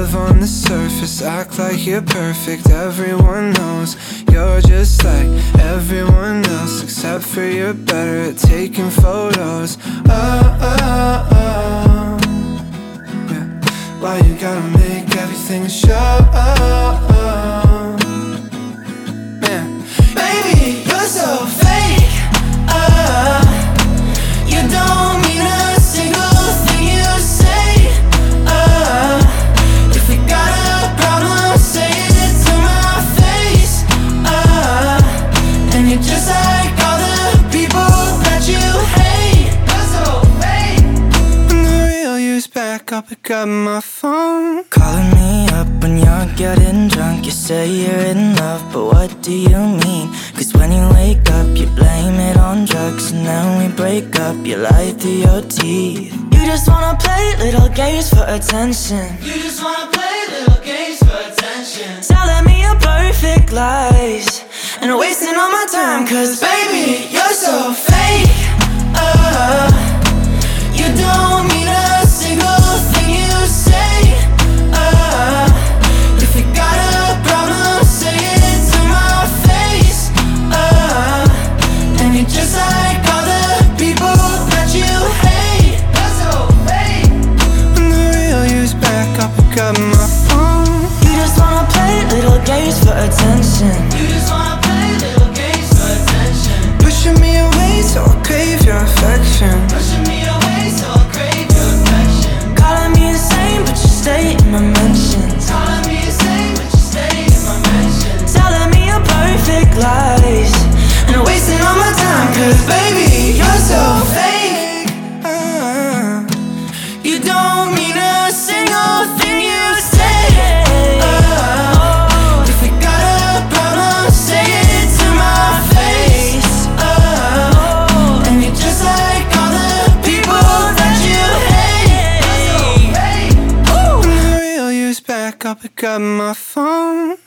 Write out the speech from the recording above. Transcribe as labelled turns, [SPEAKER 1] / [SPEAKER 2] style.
[SPEAKER 1] love on the surface, act like you're perfect. Everyone knows you're just like everyone else, except for you're better at taking photos. Yeah. Why you gotta make everything a show? Man, baby, you're so fake. You don't mean a single thing you say. If we got a problem, say it to my face. And you're just like all the people that you hate. You're so fake. When the real you's back, I'll pick up my phone.
[SPEAKER 2] Calling me up when you're getting drunk. You say you're in love, but what do you mean? Cause when you wake up, you blame it on drugs. And then we break up, you lie through your teeth. You just wanna play little games for attention.
[SPEAKER 1] You just wanna play little games for attention.
[SPEAKER 2] Telling me your perfect lies and wasting all my time. Cause baby,
[SPEAKER 1] you're so fake. You don't mean a single thing you say. If you got a problem, say it to my face. And you're just like all the people that you hate. You're so fake. When the real you's back, I'll pick up my phone.
[SPEAKER 2] you just wanna play little games for attention.
[SPEAKER 1] You just wanna play little games for attention. Pushing me away so I'll crave your affection. Pushing me away so I'll crave your affection.
[SPEAKER 2] Calling me insane, but you stay in my mentions.
[SPEAKER 1] Calling me insane, but you stay in my mentions.
[SPEAKER 2] Telling me your perfect lies and wasting all my time. Cause
[SPEAKER 1] Baby, you're so fake. You don't mean a single thing you say. If we got a problem, say it to my face. And you're just like all the people that you hate. You're so fake. When the real you's back, I'll pick up my phone.